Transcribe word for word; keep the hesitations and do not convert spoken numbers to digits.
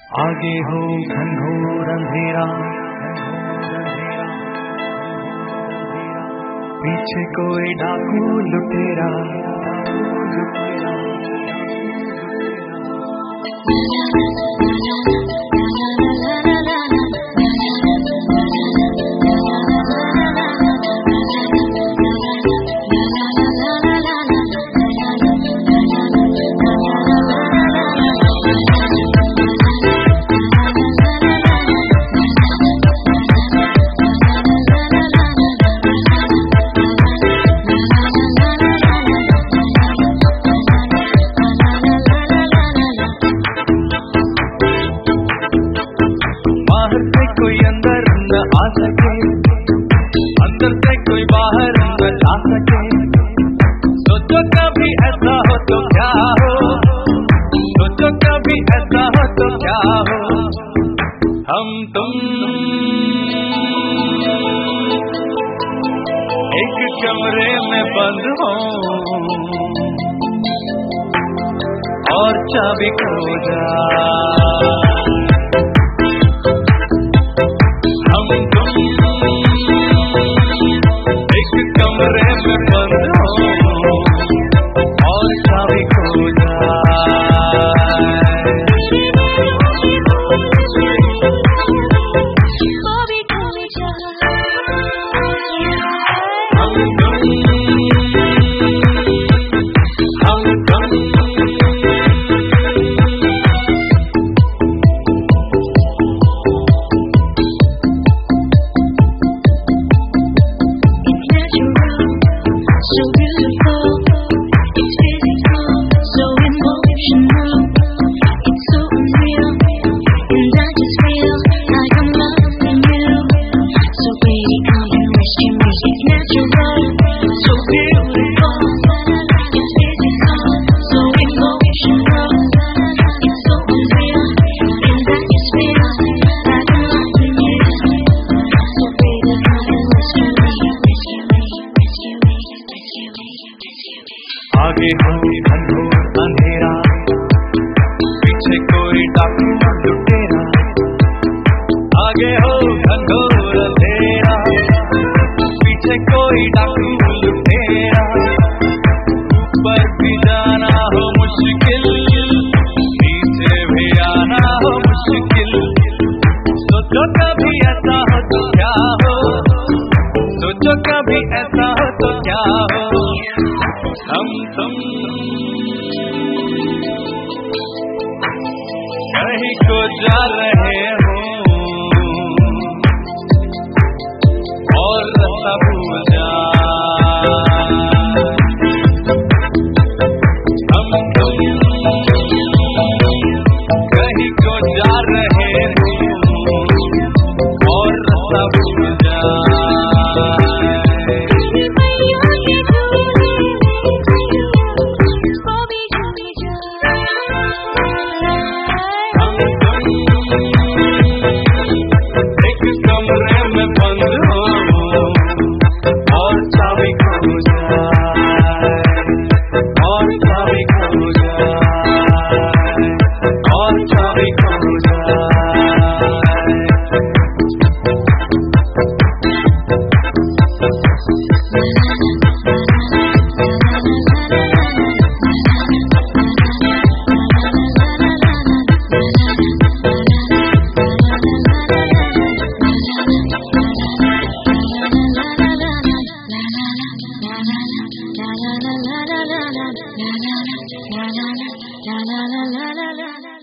आगे हो घनघोर अंधेरा, पीछे कोई डाकू लुटेरा। कोई अंदर न आ सके, अंदर से कोई बाहर न जा सके। सोचो कभी ऐसा हो तो क्या हो, सोचो कभी ऐसा हो तो क्या हो। हम तुम एक कमरे में बंद हो और चाबी खो जाए। आगे हो घनघोर अंधेरा, पीछे कोई डाकू लुटेरा। आगे हो घनघोर अंधेरा, पीछे कोई डाकू लुटेरा। ऊपर भी जाना हो मुश्किल, नीचे भी आना हो मुश्किल। सोचो कभी ऐसा हो तो क्या हो, सोचो कभी ऐसा हो तो क्या हो। हम तुम कहीं को जा रहे हो और रास्ता भूल जाए। हम तुम कहीं को जा रहे हो और रास्ता भूल जाए। La la la la la la la la la la la la la la la la.